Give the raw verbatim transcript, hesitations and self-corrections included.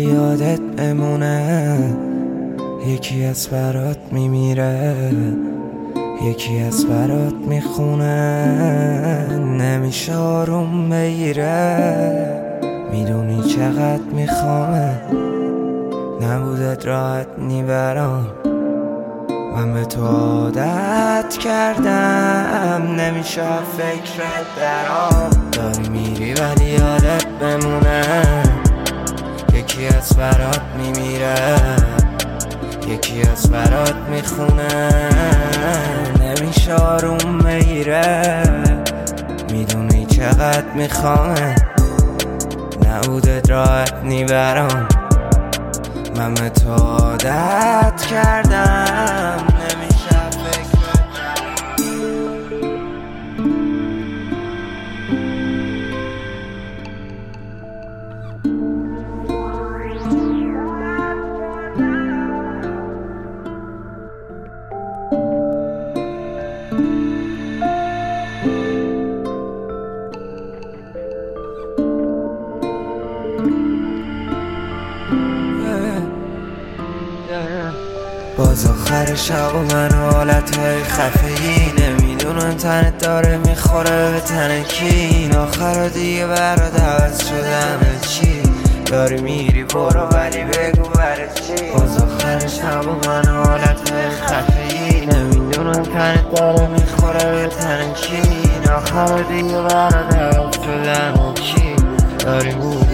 یادت بمونه. یکی از برات میمیره، یکی از برات میخونه. نمیشه آروم بگیره، میدونی چقدر میخوامه. نبودت راحت نی برام، من به تو عادت کردم. نمیشه فکرت درام. داری میری ولی یادت بمونه. یکی از برات میمیره، یکی از برات میخونه. نمیشه آروم بگیره، میدونی چقدر میخوامه. نبودت راحت نی برام، من به تو عادت کردم. نمیشه فکرت باز آخر شب و من حالتهای خفه‌ای. نمیدونم تنت داره میخوره به تن کی. آخر دیگه برات عوض شدم چی؟ داری میری برو ولی بگو برای چی؟ باز آخر شب و من حالتهای خفه‌ای. نمیدونم تنت داره میخوره به تن کی. آخر دیگه برات عوض شدم چی؟ داری